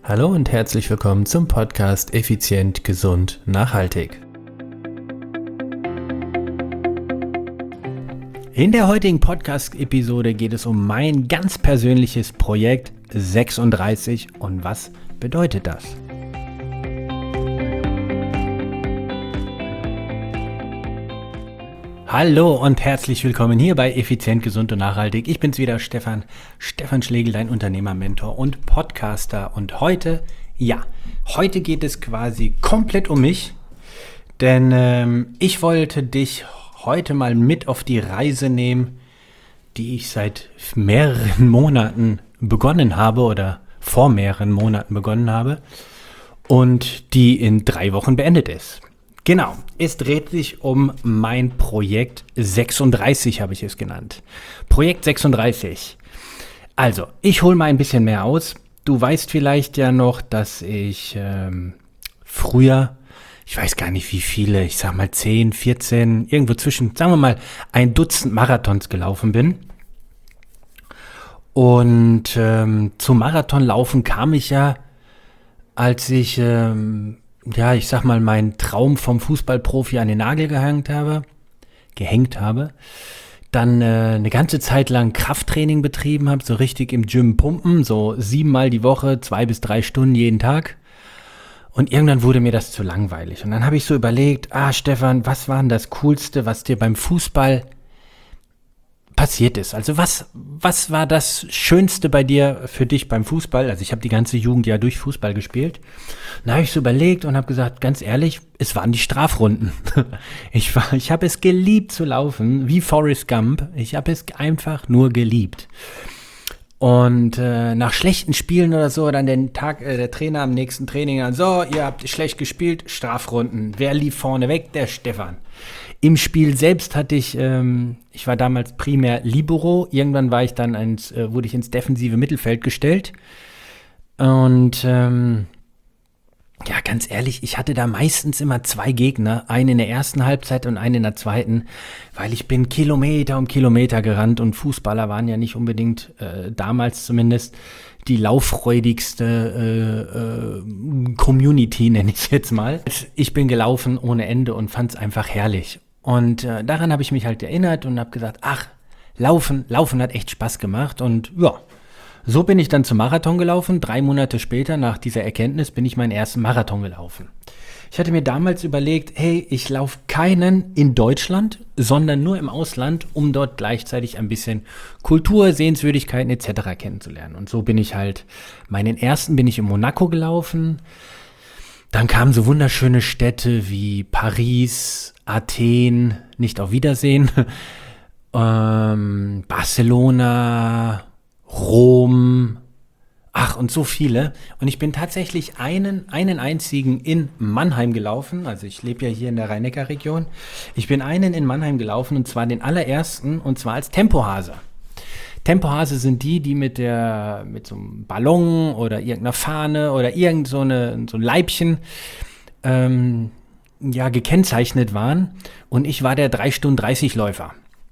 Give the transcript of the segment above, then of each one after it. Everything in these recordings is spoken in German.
Hallo und herzlich willkommen zum Podcast Effizient, Gesund, Nachhaltig. In der heutigen Podcast-Episode geht es um mein ganz persönliches Projekt 36 und was bedeutet das? Hallo und herzlich willkommen hier bei Effizient, Gesund und Nachhaltig. Ich bin's wieder, Stefan Schlegel, dein Unternehmermentor und Podcaster. Und heute geht es quasi komplett um mich, denn ich wollte dich heute mal mit auf die Reise nehmen, die ich seit mehreren Monaten begonnen habe oder vor mehreren Monaten begonnen habe und die in 3 Wochen beendet ist. Genau, es dreht sich um mein Projekt 36, habe ich es genannt. Projekt 36. Also, ich hole mal ein bisschen mehr aus. Du weißt vielleicht ja noch, dass ich früher, ich weiß gar nicht wie viele, ich sag mal 10, 14, irgendwo zwischen, sagen wir mal, 1 Dutzend Marathons gelaufen bin. Und zum Marathonlaufen kam ich ja, als ich ich sag mal, meinen Traum vom Fußballprofi an den Nagel gehängt habe, dann eine ganze Zeit lang Krafttraining betrieben habe, so richtig im Gym pumpen, so 7-mal die Woche, 2 bis 3 Stunden jeden Tag. Und irgendwann wurde mir das zu langweilig. Und dann habe ich so überlegt, Stefan, was war denn das Coolste, was dir beim Fußball passiert ist? Also was war das Schönste bei dir für dich beim Fußball? Also ich habe die ganze Jugend ja durch Fußball gespielt. Dann habe ich so überlegt und habe gesagt, ganz ehrlich, es waren die Strafrunden. Ich habe es geliebt zu laufen, wie Forrest Gump. Ich habe es einfach nur geliebt. Und nach schlechten Spielen oder so, dann der Trainer am nächsten Training dann, so, ihr habt schlecht gespielt, Strafrunden. Wer lief vorne weg? Der Stefan. Im Spiel selbst hatte ich war damals primär Libero. Irgendwann wurde ich ins defensive Mittelfeld gestellt. Und ganz ehrlich, ich hatte da meistens immer 2 Gegner, einen in der ersten Halbzeit und einen in der zweiten, weil ich bin Kilometer um Kilometer gerannt und Fußballer waren ja nicht unbedingt, damals zumindest, die lauffreudigste Community, nenne ich jetzt mal. Ich bin gelaufen ohne Ende und fand es einfach herrlich. Und daran habe ich mich halt erinnert und habe gesagt, Laufen hat echt Spaß gemacht und ja, so bin ich dann zum Marathon gelaufen. 3 Monate später, nach dieser Erkenntnis, bin ich meinen ersten Marathon gelaufen. Ich hatte mir damals überlegt, hey, ich laufe keinen in Deutschland, sondern nur im Ausland, um dort gleichzeitig ein bisschen Kultur, Sehenswürdigkeiten etc. kennenzulernen. Und so meinen ersten bin ich in Monaco gelaufen. Dann kamen so wunderschöne Städte wie Paris, Athen, nicht auf Wiedersehen, Barcelona, Rom, und so viele. Und ich bin tatsächlich einen einzigen in Mannheim gelaufen. Also ich lebe ja hier in der Rhein-Neckar-Region. Ich bin einen in Mannheim gelaufen und zwar den allerersten und zwar als Tempohase. Tempohase sind die mit so einem Ballon oder irgendeiner Fahne oder so ein Leibchen gekennzeichnet waren. Und ich war der 3:30-Läufer.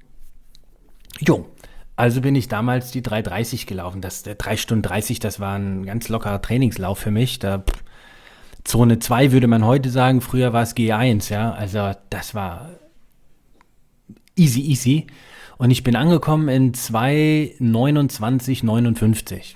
Also bin ich damals die 3:30 gelaufen. Der 3:30, das war ein ganz lockerer Trainingslauf für mich. Zone 2 würde man heute sagen, früher war es G1, ja. Also das war easy. Und ich bin angekommen in 2:29,59.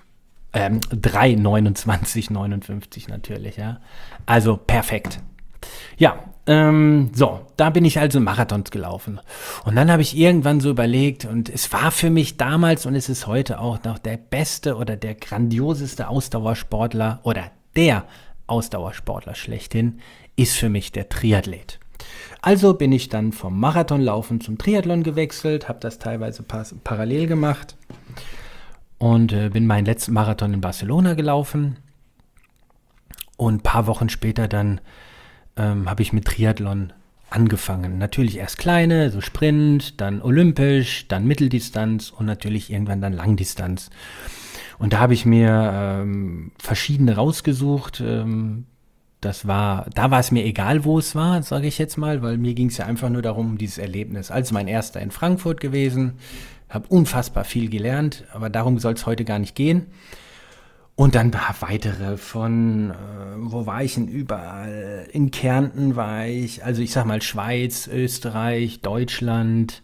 3:29,59 natürlich, ja. Also perfekt. Ja, da bin ich also Marathons gelaufen. Und dann habe ich irgendwann so überlegt, und es war für mich damals und es ist heute auch noch der beste oder der grandioseste Ausdauersportler oder der Ausdauersportler schlechthin, ist für mich der Triathlet. Also bin ich dann vom Marathonlaufen zum Triathlon gewechselt, habe das teilweise parallel gemacht und bin meinen letzten Marathon in Barcelona gelaufen. Und ein paar Wochen später dann habe ich mit Triathlon angefangen. Natürlich erst kleine, so Sprint, dann olympisch, dann Mitteldistanz und natürlich irgendwann dann Langdistanz. Und da habe ich mir verschiedene rausgesucht. Da war es mir egal, wo es war, sage ich jetzt mal, weil mir ging es ja einfach nur darum, dieses Erlebnis. Also mein erster in Frankfurt gewesen, habe unfassbar viel gelernt, aber darum soll es heute gar nicht gehen. Und dann weitere von, wo war ich denn überall? In Kärnten war ich, also ich sag mal Schweiz, Österreich, Deutschland,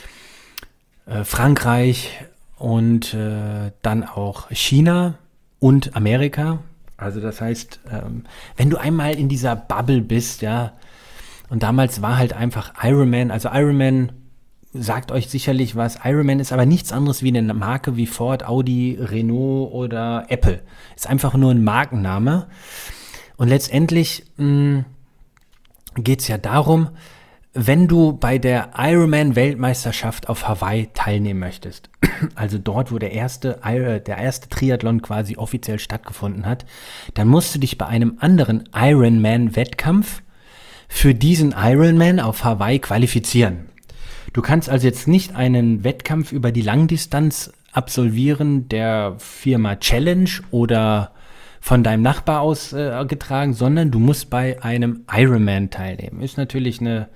Frankreich und dann auch China und Amerika. Also das heißt, wenn du einmal in dieser Bubble bist, ja, und damals war halt einfach Ironman, also Ironman sagt euch sicherlich was, Ironman ist aber nichts anderes wie eine Marke wie Ford, Audi, Renault oder Apple. Ist einfach nur ein Markenname. Und letztendlich geht es ja darum, wenn du bei der Ironman-Weltmeisterschaft auf Hawaii teilnehmen möchtest, also dort, wo der erste Triathlon quasi offiziell stattgefunden hat, dann musst du dich bei einem anderen Ironman-Wettkampf für diesen Ironman auf Hawaii qualifizieren. Du kannst also jetzt nicht einen Wettkampf über die Langdistanz absolvieren der Firma Challenge oder von deinem Nachbar aus getragen, sondern du musst bei einem Ironman teilnehmen. Ist natürlich eine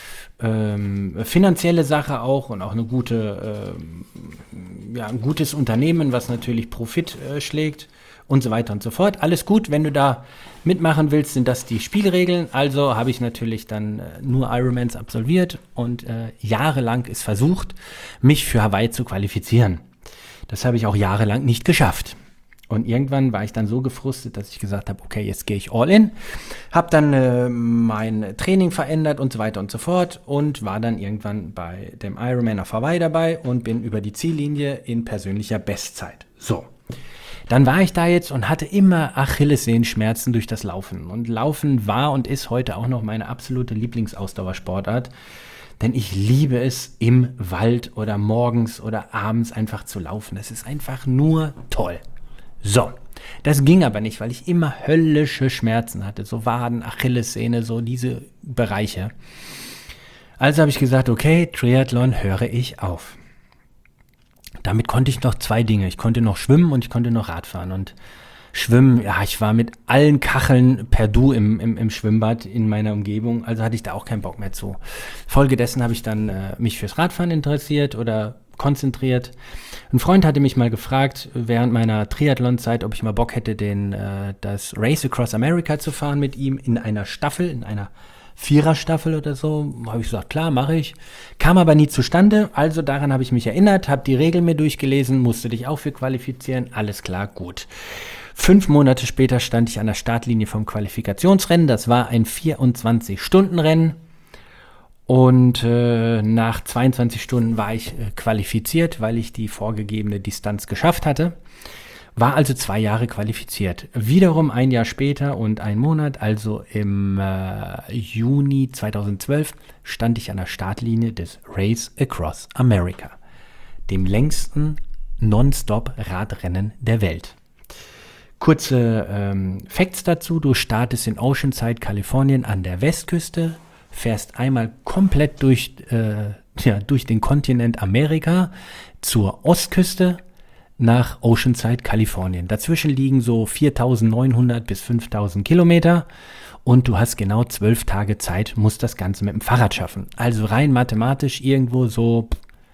finanzielle Sache auch und auch eine gute, ein gutes Unternehmen, was natürlich Profit schlägt und so weiter und so fort. Alles gut, wenn du da mitmachen willst, sind das die Spielregeln. Also habe ich natürlich dann nur Ironmans absolviert und jahrelang ist versucht, mich für Hawaii zu qualifizieren. Das habe ich auch jahrelang nicht geschafft. Und irgendwann war ich dann so gefrustet, dass ich gesagt habe, okay, jetzt gehe ich all in. Habe dann mein Training verändert und so weiter und so fort und war dann irgendwann bei dem Ironman auf Hawaii dabei und bin über die Ziellinie in persönlicher Bestzeit. So, dann war ich da jetzt und hatte immer Achillessehenschmerzen durch das Laufen. Und Laufen war und ist heute auch noch meine absolute Lieblingsausdauersportart. Denn ich liebe es, im Wald oder morgens oder abends einfach zu laufen. Es ist einfach nur toll. So, das ging aber nicht, weil ich immer höllische Schmerzen hatte. So Waden, Achillessehne, so diese Bereiche. Also habe ich gesagt, okay, Triathlon höre ich auf. Damit konnte ich noch 2 Dinge. Ich konnte noch schwimmen und ich konnte noch Radfahren. Und Schwimmen, ja, ich war mit allen Kacheln per Du im Schwimmbad in meiner Umgebung, also hatte ich da auch keinen Bock mehr zu. Folgedessen habe ich dann mich fürs Radfahren interessiert oder konzentriert. Ein Freund hatte mich mal gefragt, während meiner Triathlon-Zeit, ob ich mal Bock hätte, das Race Across America zu fahren mit ihm in einer Staffel, in einer 4er-Staffel oder so. Habe ich gesagt, klar, mache ich. Kam aber nie zustande, also daran habe ich mich erinnert, habe die Regeln mir durchgelesen, musste dich auch für qualifizieren, alles klar, gut. 5 Monate später stand ich an der Startlinie vom Qualifikationsrennen. Das war ein 24-Stunden-Rennen. Und nach 22 Stunden war ich qualifiziert, weil ich die vorgegebene Distanz geschafft hatte. War also 2 Jahre qualifiziert. Wiederum ein Jahr später und 1 Monat, also im Juni 2012, stand ich an der Startlinie des Race Across America, dem längsten Non-Stop-Radrennen der Welt. Kurze Facts dazu. Du startest in Oceanside, Kalifornien an der Westküste, fährst einmal komplett durch den Kontinent Amerika zur Ostküste nach Oceanside, Kalifornien. Dazwischen liegen so 4.900 bis 5.000 Kilometer und du hast genau 12 Tage Zeit, musst das Ganze mit dem Fahrrad schaffen. Also rein mathematisch irgendwo so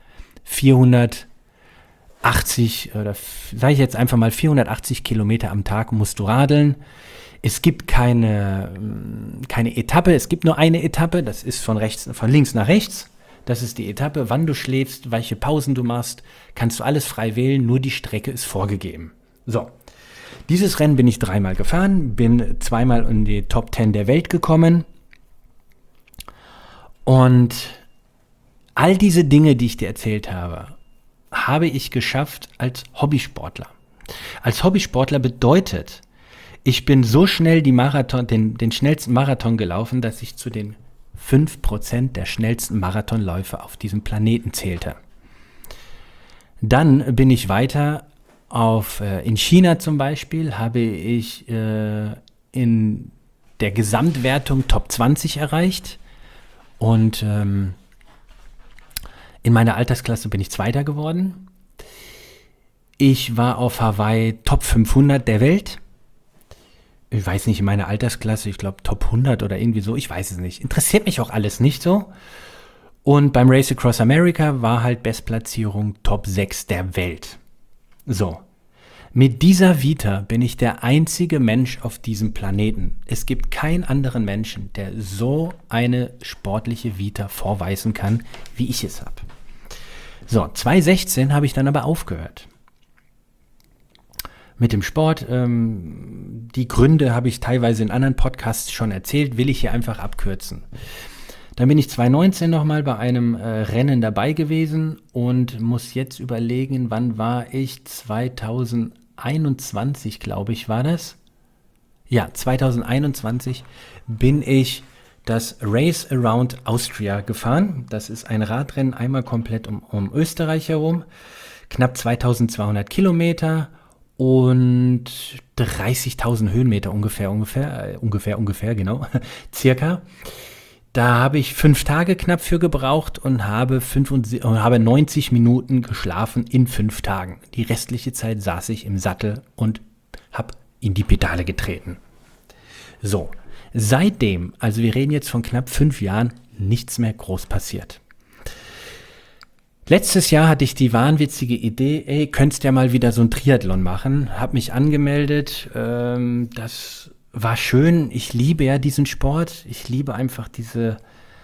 480 oder sage ich jetzt einfach mal 480 Kilometer am Tag musst du radeln. Es gibt keine Etappe, es gibt nur eine Etappe, das ist von links nach rechts. Das ist die Etappe, wann du schläfst, welche Pausen du machst, kannst du alles frei wählen, nur die Strecke ist vorgegeben. So, dieses Rennen bin ich 3-mal gefahren, bin 2-mal in die Top 10 der Welt gekommen und all diese Dinge, die ich dir erzählt habe ich geschafft als Hobbysportler. Als Hobbysportler bedeutet, ich bin so schnell den schnellsten Marathon gelaufen, dass ich zu den 5% der schnellsten Marathonläufer auf diesem Planeten zählte. Dann bin ich weiter in China zum Beispiel, habe ich in der Gesamtwertung Top 20 erreicht und in meiner Altersklasse bin ich Zweiter geworden. Ich war auf Hawaii Top 500 der Welt. Ich weiß nicht, in meiner Altersklasse, ich glaube Top 100 oder irgendwie so, ich weiß es nicht. Interessiert mich auch alles nicht so. Und beim Race Across America war halt Bestplatzierung Top 6 der Welt. So, Mit dieser Vita bin ich der einzige Mensch auf diesem Planeten. Es gibt keinen anderen Menschen, der so eine sportliche Vita vorweisen kann, wie ich es habe. So, 2016 habe ich dann aber aufgehört mit dem Sport. Die Gründe habe ich teilweise in anderen Podcasts schon erzählt, will ich hier einfach abkürzen. Dann bin ich 2019 nochmal bei einem Rennen dabei gewesen und muss jetzt überlegen, wann war ich? 2021, glaube ich, war das. Ja, 2021 bin ich das Race Around Austria gefahren. Das ist ein Radrennen einmal komplett um Österreich herum. Knapp 2200 Kilometer und 30.000 Höhenmeter ungefähr, genau, circa. Da habe ich 5 Tage knapp für gebraucht und habe 90 Minuten geschlafen in 5 Tagen. Die restliche Zeit saß ich im Sattel und habe in die Pedale getreten. So, seitdem, also wir reden jetzt von knapp 5 Jahren, nichts mehr groß passiert. Letztes Jahr hatte ich die wahnwitzige Idee, könntest ja mal wieder so ein Triathlon machen. Habe mich angemeldet, das war schön. Ich liebe ja diesen Sport. Ich liebe einfach diese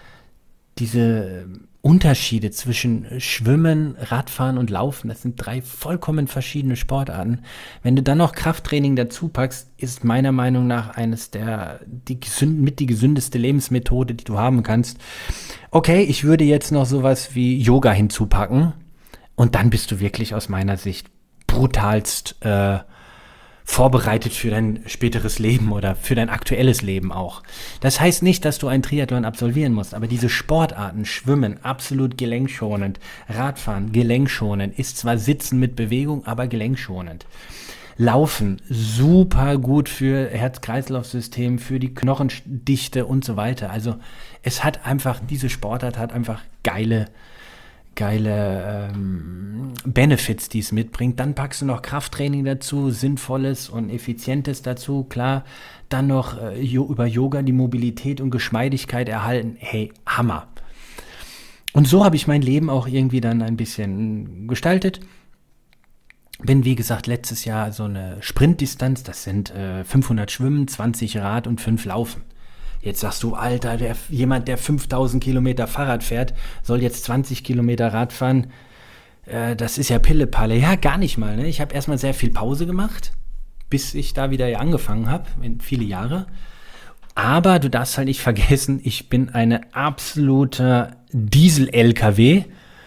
Unterschiede zwischen Schwimmen, Radfahren und Laufen. Das sind 3 vollkommen verschiedene Sportarten. Wenn du dann noch Krafttraining dazu packst, ist meiner Meinung nach die gesündeste Lebensmethode, die du haben kannst. Okay, ich würde jetzt noch sowas wie Yoga hinzupacken und dann bist du wirklich aus meiner Sicht brutalst vorbereitet für dein späteres Leben oder für dein aktuelles Leben auch. Das heißt nicht, dass du einen Triathlon absolvieren musst, aber diese Sportarten, Schwimmen, absolut gelenkschonend, Radfahren, gelenkschonend, ist zwar Sitzen mit Bewegung, aber gelenkschonend. Laufen, super gut für Herz-Kreislauf-System, für die Knochendichte und so weiter. Also diese Sportart hat einfach geile Benefits, die es mitbringt. Dann packst du noch Krafttraining dazu, Sinnvolles und Effizientes dazu. Klar, dann noch über Yoga die Mobilität und Geschmeidigkeit erhalten. Hey, Hammer. Und so habe ich mein Leben auch irgendwie dann ein bisschen gestaltet. Bin, wie gesagt, letztes Jahr so eine Sprintdistanz, das sind 500 Schwimmen, 20 Rad und 5 Laufen. Jetzt sagst du, Alter, jemand, der 5000 Kilometer Fahrrad fährt, soll jetzt 20 Kilometer Rad fahren. Das ist ja Pillepalle. Ja, gar nicht mal. Ne? Ich habe erstmal sehr viel Pause gemacht, bis ich da wieder angefangen habe, viele Jahre. Aber du darfst halt nicht vergessen, ich bin eine absolute Diesel-LKW.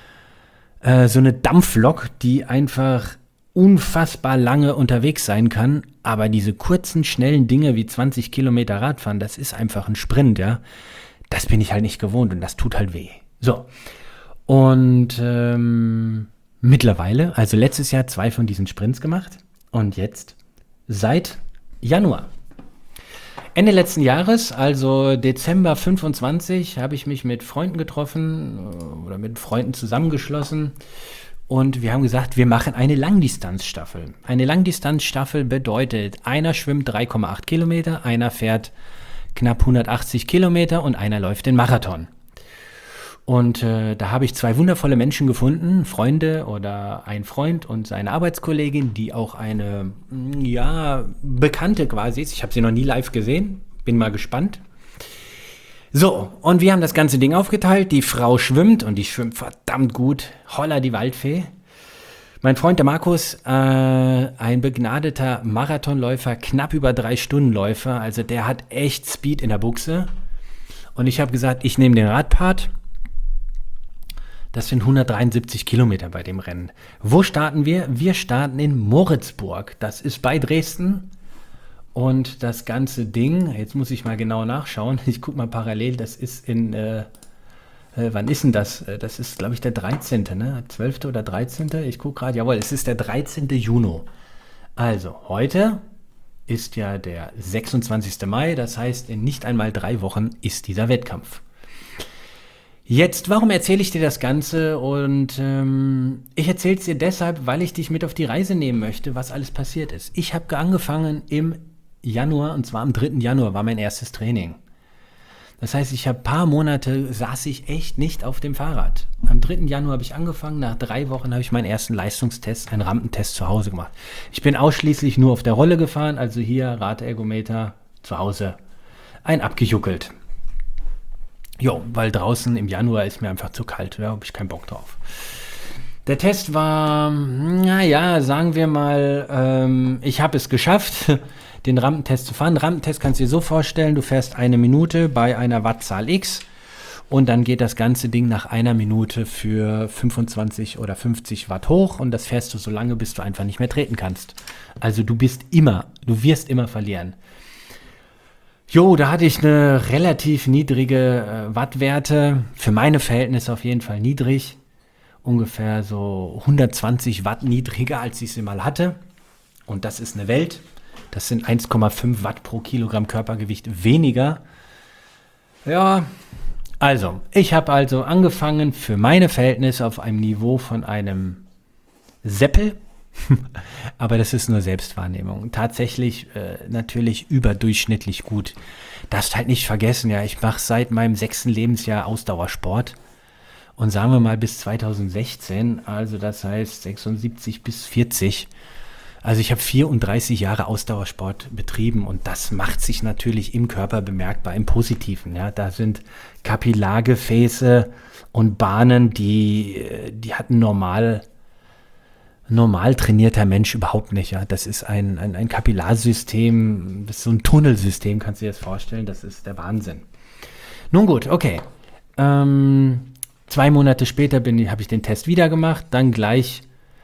So eine Dampflok, die einfach unfassbar lange unterwegs sein kann, aber diese kurzen, schnellen Dinge wie 20 Kilometer Radfahren, das ist einfach ein Sprint, ja. Das bin ich halt nicht gewohnt und das tut halt weh. So, und mittlerweile, also letztes Jahr 2 von diesen Sprints gemacht und jetzt seit Januar. Ende letzten Jahres, also Dezember 25, habe ich mich mit Freunden getroffen oder mit Freunden zusammengeschlossen. Und wir haben gesagt, wir machen eine Langdistanzstaffel. Eine Langdistanzstaffel bedeutet, einer schwimmt 3,8 Kilometer, einer fährt knapp 180 Kilometer und einer läuft den Marathon. Und da habe ich 2 wundervolle Menschen gefunden, Freunde oder ein Freund und seine Arbeitskollegin, die auch eine, Bekannte quasi ist. Ich habe sie noch nie live gesehen, bin mal gespannt. So, und wir haben das ganze Ding aufgeteilt. Die Frau schwimmt und die schwimmt verdammt gut. Holla die Waldfee. Mein Freund der Markus, ein begnadeter Marathonläufer, knapp über 3-Stunden-Läufer. Also der hat echt Speed in der Buchse. Und ich habe gesagt, ich nehme den Radpart. Das sind 173 Kilometer bei dem Rennen. Wo starten wir? Wir starten in Moritzburg. Das ist bei Dresden. Und das ganze Ding, jetzt muss ich mal genau nachschauen, ich gucke mal parallel, das ist wann ist denn das? Das ist, glaube ich, der 13., ne? 12. oder 13.? Ich gucke gerade, jawohl, es ist der 13. Juni. Also, heute ist ja der 26. Mai, das heißt, in nicht einmal 3 Wochen ist dieser Wettkampf. Jetzt, warum erzähle ich dir das Ganze? Und ich erzähle es dir deshalb, weil ich dich mit auf die Reise nehmen möchte, was alles passiert ist. Ich habe angefangen im Januar, und zwar am 3. Januar war mein erstes Training. Das heißt, ich habe ein paar Monate saß ich echt nicht auf dem Fahrrad. Am 3. Januar habe ich angefangen, nach 3 Wochen habe ich meinen ersten Leistungstest, einen Rampentest zu Hause gemacht. Ich bin ausschließlich nur auf der Rolle gefahren, also hier Radergometer zu Hause, ein abgejuckelt. Jo, weil draußen im Januar ist mir einfach zu kalt, da habe ich keinen Bock drauf. Der Test war, naja, sagen wir mal, ich habe es geschafft, den Rampentest zu fahren. Rampentest kannst du dir so vorstellen, du fährst 1 Minute bei einer Wattzahl X und dann geht das ganze Ding nach 1 Minute für 25 oder 50 Watt hoch und das fährst du so lange, bis du einfach nicht mehr treten kannst. Also du wirst immer verlieren. Jo, da hatte ich eine relativ niedrige Wattwerte, für meine Verhältnisse auf jeden Fall niedrig. Ungefähr so 120 Watt niedriger, als ich sie mal hatte. Und das ist eine Welt. Das sind 1,5 Watt pro Kilogramm Körpergewicht weniger. Ja, also, ich habe also angefangen für meine Verhältnisse auf einem Niveau von einem Seppel. Aber das ist nur Selbstwahrnehmung. Tatsächlich natürlich überdurchschnittlich gut. Darfst halt nicht vergessen, ja, ich mache seit meinem 6. Lebensjahr Ausdauersport. Und sagen wir mal bis 2016, also das heißt 76 bis 40. Also ich habe 34 Jahre Ausdauersport betrieben und das macht sich natürlich im Körper bemerkbar, im Positiven. Ja, da sind Kapillargefäße und Bahnen, die hat ein normal trainierter Mensch überhaupt nicht. Ja, das ist ein Kapillarsystem, das ist so ein Tunnelsystem, kannst du dir das vorstellen. Das ist der Wahnsinn. Nun gut, okay. 2 Monate später habe ich den Test wieder gemacht, dann gleich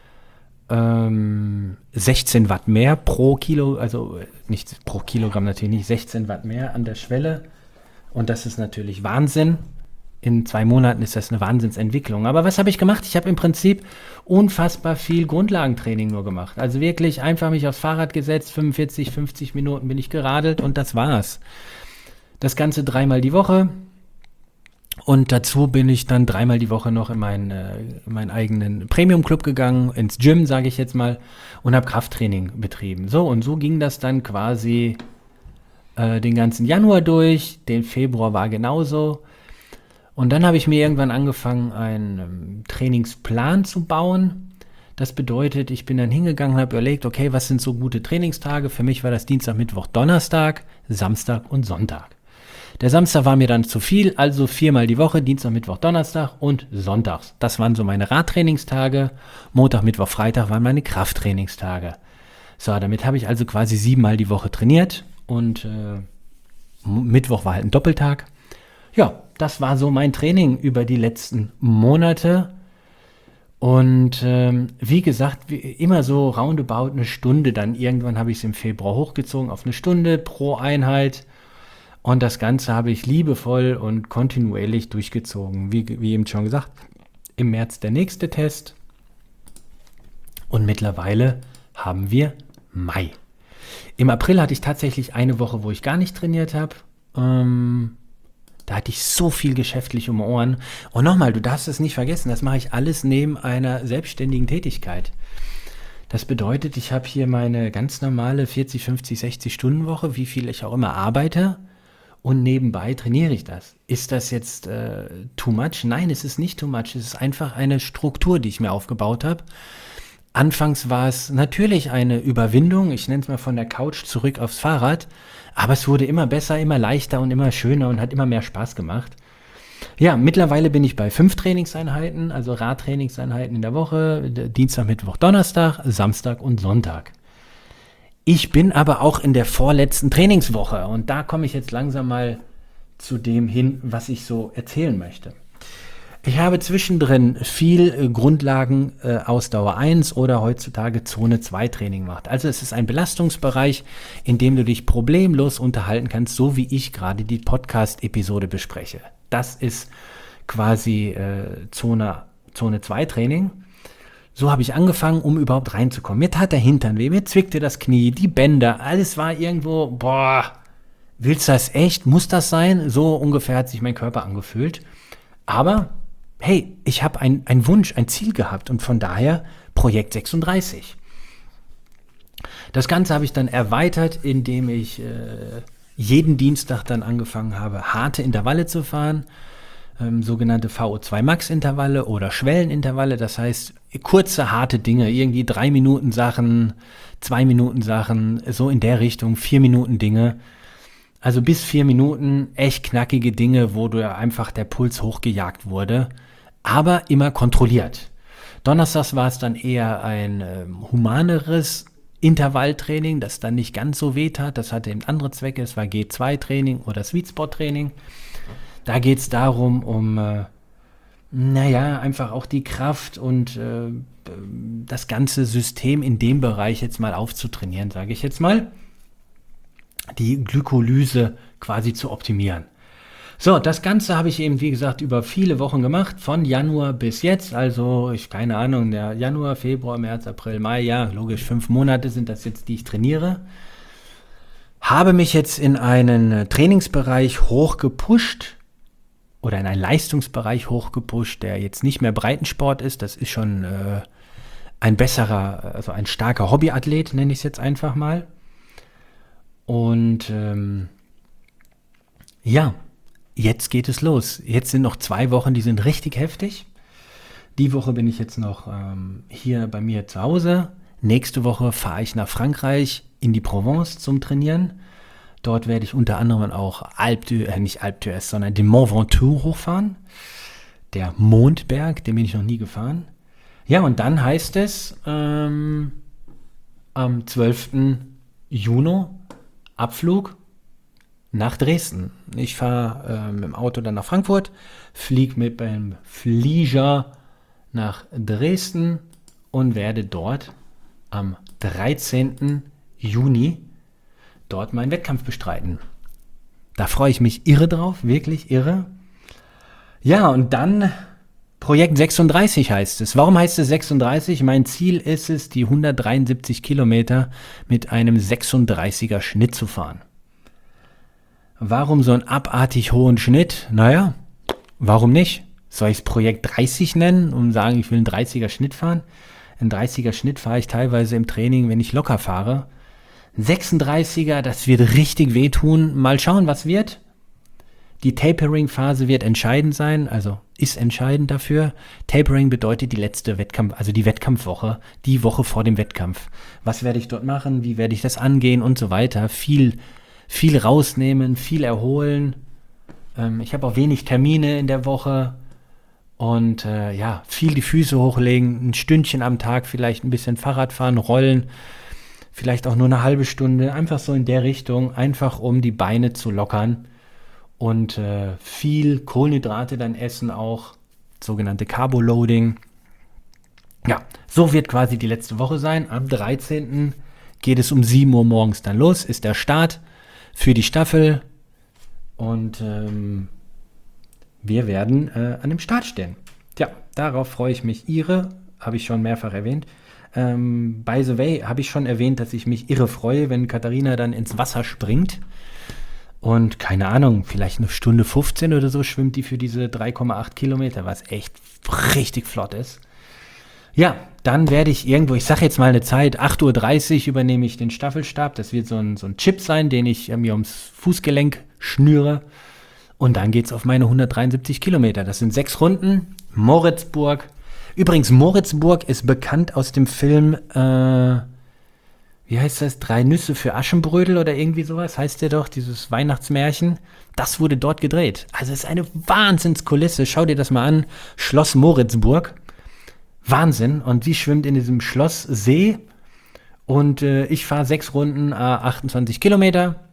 16 Watt mehr pro Kilo, also nicht pro Kilogramm natürlich nicht, 16 Watt mehr an der Schwelle. Und das ist natürlich Wahnsinn. In 2 Monaten ist das eine Wahnsinnsentwicklung. Aber was habe ich gemacht? Ich habe im Prinzip unfassbar viel Grundlagentraining nur gemacht. Also wirklich einfach mich aufs Fahrrad gesetzt, 45, 50 Minuten bin ich geradelt und das war's. Das Ganze 3-mal die Woche. Und dazu bin ich dann 3-mal die Woche noch in meinen eigenen Premium-Club gegangen, ins Gym, sage ich jetzt mal, und habe Krafttraining betrieben. So, und so ging das dann quasi den ganzen Januar durch. Den Februar war genauso. Und dann habe ich mir irgendwann angefangen, einen Trainingsplan zu bauen. Das bedeutet, ich bin dann hingegangen und habe überlegt, okay, was sind so gute Trainingstage? Für mich war das Dienstag, Mittwoch, Donnerstag, Samstag und Sonntag. Der Samstag war mir dann zu viel, also 4-mal die Woche, Dienstag, Mittwoch, Donnerstag und Sonntags. Das waren so meine Radtrainingstage. Montag, Mittwoch, Freitag waren meine Krafttrainingstage. So, damit habe ich also quasi 7-mal die Woche trainiert und Mittwoch war halt ein Doppeltag. Ja, das war so mein Training über die letzten Monate. Und wie gesagt, immer so roundabout 1 Stunde. Dann irgendwann habe ich es im Februar hochgezogen auf 1 Stunde pro Einheit. Und das Ganze habe ich liebevoll und kontinuierlich durchgezogen. Wie eben schon gesagt, im März der nächste Test. Und mittlerweile haben wir Mai. Im April hatte ich tatsächlich eine Woche, wo ich gar nicht trainiert habe. Da hatte ich so viel geschäftlich um die Ohren. Und nochmal, du darfst es nicht vergessen, das mache ich alles neben einer selbstständigen Tätigkeit. Das bedeutet, ich habe hier meine ganz normale 40, 50, 60 Stunden Woche, wie viel ich auch immer arbeite. Und nebenbei trainiere ich das. Ist das jetzt too much? Nein, es ist nicht too much. Es ist einfach eine Struktur, die ich mir aufgebaut habe. Anfangs war es natürlich eine Überwindung. Ich nenne es mal von der Couch zurück aufs Fahrrad. Aber es wurde immer besser, immer leichter und immer schöner und hat immer mehr Spaß gemacht. Ja, mittlerweile bin ich bei 5 Trainingseinheiten, also Radtrainingseinheiten in der Woche. Dienstag, Mittwoch, Donnerstag, Samstag und Sonntag. Ich bin aber auch in der vorletzten Trainingswoche und da komme ich jetzt langsam mal zu dem hin, was ich so erzählen möchte. Ich habe zwischendrin viel Grundlagen Ausdauer 1 oder heutzutage Zone 2 Training gemacht. Also es ist ein Belastungsbereich, in dem du dich problemlos unterhalten kannst, so wie ich gerade die Podcast-Episode bespreche. Das ist quasi Zone 2 Training. So habe ich angefangen, um überhaupt reinzukommen. Mir tat der Hintern weh, mir zwickte das Knie, die Bänder, alles war irgendwo, boah, willst du das echt? Muss das sein? So ungefähr hat sich mein Körper angefühlt. Aber, hey, ich habe einen Wunsch, ein Ziel gehabt und von daher Projekt 36. Das Ganze habe ich dann erweitert, indem ich jeden Dienstag dann angefangen habe, harte Intervalle zu fahren, sogenannte VO2 Max Intervalle oder Schwellenintervalle, das heißt kurze, harte Dinge, irgendwie 3 Minuten Sachen, 2 Minuten Sachen, so in der Richtung, 4 Minuten Dinge. Also bis 4 Minuten echt knackige Dinge, wo einfach der Puls hochgejagt wurde, aber immer kontrolliert. Donnerstags war es dann eher ein humaneres Intervalltraining, das dann nicht ganz so weh tat. Das hatte eben andere Zwecke. Es war G2-Training oder Sweet Spot-Training. Da geht es darum, einfach auch die Kraft und das ganze System in dem Bereich jetzt mal aufzutrainieren, sage ich jetzt mal. Die Glykolyse quasi zu optimieren. So, das Ganze habe ich eben, wie gesagt, über viele Wochen gemacht, von Januar bis jetzt, also keine Ahnung, der Januar, Februar, März, April, Mai, ja, logisch, 5 Monate sind das jetzt, die ich trainiere. Habe mich jetzt in einen Trainingsbereich hochgepusht oder in einen Leistungsbereich hochgepusht, der jetzt nicht mehr Breitensport ist, das ist schon ein besserer, also ein starker Hobbyathlet, nenne ich es jetzt einfach mal. Und jetzt geht es los. Jetzt sind noch 2 Wochen, die sind richtig heftig. Die Woche bin ich jetzt noch hier bei mir zu Hause. Nächste Woche fahre ich nach Frankreich in die Provence zum Trainieren. Dort werde ich unter anderem auch nicht Alpe d'Huez, sondern den Mont Ventoux hochfahren. Der Mondberg, den bin ich noch nie gefahren. Ja, und dann heißt es am 12. Juni Abflug nach Dresden. Ich fahre mit dem Auto dann nach Frankfurt, fliege mit beim Flieger nach Dresden und werde dort am 13. Juni dort meinen Wettkampf bestreiten. Da freue ich mich irre drauf, wirklich irre. Ja, und dann Projekt 36 heißt es. Warum heißt es 36? Mein Ziel ist es, die 173 Kilometer mit einem 36er Schnitt zu fahren. Warum so einen abartig hohen Schnitt? Naja, warum nicht? Soll ich es Projekt 30 nennen und sagen, ich will einen 30er Schnitt fahren? Einen 30er Schnitt fahre ich teilweise im Training, wenn ich locker fahre. 36er, das wird richtig wehtun. Mal schauen, was wird. Die Tapering-Phase wird entscheidend sein, also ist entscheidend dafür. Tapering bedeutet die letzte Wettkampf, also die Wettkampfwoche, die Woche vor dem Wettkampf. Was werde ich dort machen? Wie werde ich das angehen und so weiter? Viel rausnehmen, viel erholen. Ich habe auch wenig Termine in der Woche und viel die Füße hochlegen, ein Stündchen am Tag, vielleicht ein bisschen Fahrrad fahren, rollen, vielleicht auch nur eine halbe Stunde, einfach so in der Richtung, einfach um die Beine zu lockern. Und viel Kohlenhydrate dann essen auch, sogenannte Carboloading. Ja, so wird quasi die letzte Woche sein. Am 13. geht es um 7 Uhr morgens dann los, ist der Start für die Staffel. Und wir werden an dem Start stehen. Ja, darauf freue ich mich. Habe ich schon mehrfach erwähnt. By the way, habe ich schon erwähnt, dass ich mich freue, wenn Katharina dann ins Wasser springt. Und keine Ahnung, vielleicht eine Stunde 15 oder so schwimmt die für diese 3,8 Kilometer, was echt richtig flott ist. Ja, dann werde ich irgendwo, ich sage jetzt mal eine Zeit, 8:30 Uhr übernehme ich den Staffelstab. Das wird so ein Chip sein, den ich mir ums Fußgelenk schnüre. Und dann geht es auf meine 173 Kilometer. Das sind 6 Runden. Moritzburg. Übrigens, Moritzburg ist bekannt aus dem Film, wie heißt das? 3 Nüsse für Aschenbrödel oder irgendwie sowas, heißt der doch, dieses Weihnachtsmärchen. Das wurde dort gedreht. Also es ist eine Wahnsinnskulisse. Schau dir das mal an. Schloss Moritzburg. Wahnsinn. Und sie schwimmt in diesem Schlosssee. Und ich fahre 6 Runden, 28 Kilometer.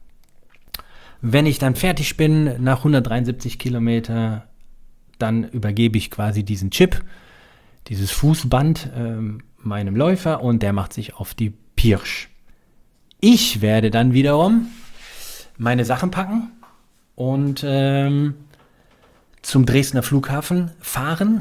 Wenn ich dann fertig bin, nach 173 Kilometer, dann übergebe ich quasi diesen Chip, dieses Fußband meinem Läufer und der macht sich auf die Pirsch. Ich werde dann wiederum meine Sachen packen und zum Dresdner Flughafen fahren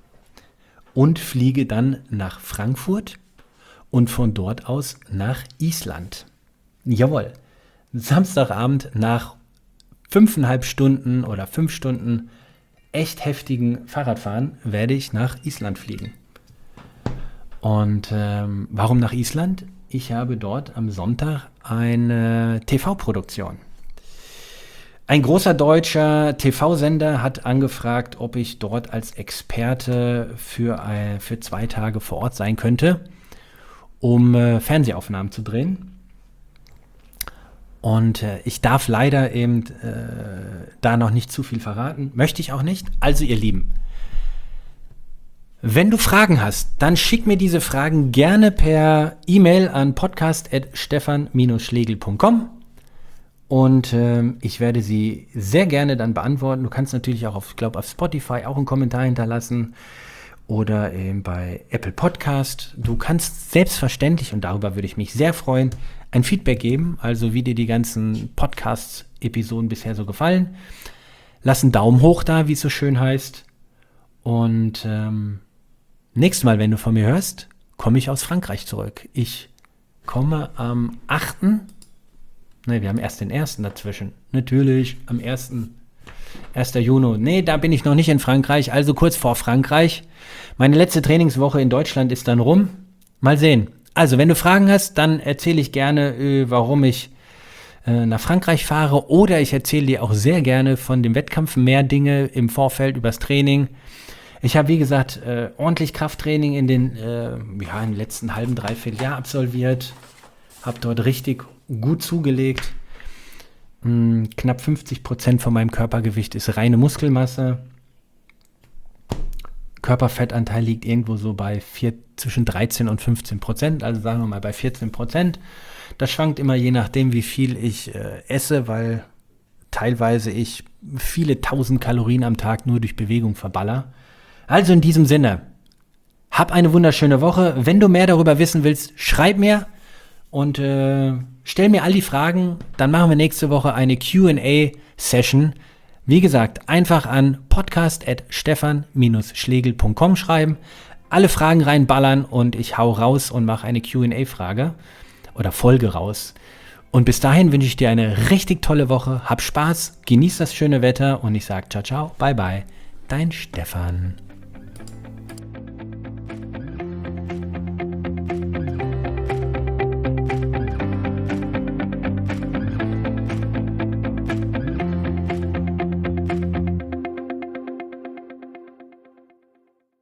und fliege dann nach Frankfurt und von dort aus nach Island. Jawohl, Samstagabend nach 5,5 Stunden oder 5 Stunden echt heftigen Fahrradfahren werde ich nach Island fliegen. Und warum nach Island? ich habe dort am Sonntag eine TV-Produktion. Ein großer deutscher TV-Sender hat angefragt, ob ich dort als Experte für 2 Tage vor Ort sein könnte, um Fernsehaufnahmen zu drehen. Und ich darf leider eben da noch nicht zu viel verraten. Möchte ich auch nicht. Also ihr Lieben, wenn du Fragen hast, dann schick mir diese Fragen gerne per E-Mail an podcast@stefan-schlegel.com und ich werde sie sehr gerne dann beantworten. Du kannst natürlich auch auf Spotify auch einen Kommentar hinterlassen oder bei Apple Podcast. Du kannst selbstverständlich, und darüber würde ich mich sehr freuen, ein Feedback geben, also wie dir die ganzen Podcast-Episoden bisher so gefallen. Lass einen Daumen hoch da, wie es so schön heißt. Und nächstes Mal, wenn du von mir hörst, komme ich aus Frankreich zurück. Ich komme am 8. Wir haben erst den 1. dazwischen. Natürlich, am 1. Juni. Nee, da bin ich noch nicht in Frankreich, also kurz vor Frankreich. Meine letzte Trainingswoche in Deutschland ist dann rum. Mal sehen. Also, wenn du Fragen hast, dann erzähle ich gerne, warum ich nach Frankreich fahre, oder ich erzähle dir auch sehr gerne von dem Wettkampf mehr Dinge im Vorfeld übers Training. Ich habe, wie gesagt, ordentlich Krafttraining in den im letzten halben, dreiviertel Jahr absolviert, habe dort richtig gut zugelegt. Knapp 50% von meinem Körpergewicht ist reine Muskelmasse. Körperfettanteil liegt irgendwo so bei zwischen 13 und 15%, also sagen wir mal bei 14%. Das schwankt immer je nachdem, wie viel ich esse, weil teilweise ich viele 1000 Kalorien am Tag nur durch Bewegung verballer. Also in diesem Sinne, hab eine wunderschöne Woche. Wenn du mehr darüber wissen willst, schreib mir und stell mir all die Fragen. Dann machen wir nächste Woche eine Q&A-Session. Wie gesagt, einfach an podcast@stefan-schlegel.com schreiben, alle Fragen reinballern und ich hau raus und mache eine Q&A-Frage oder Folge raus. Und bis dahin wünsche ich dir eine richtig tolle Woche. Hab Spaß, genieß das schöne Wetter und ich sage ciao, ciao, bye, bye. Dein Stefan.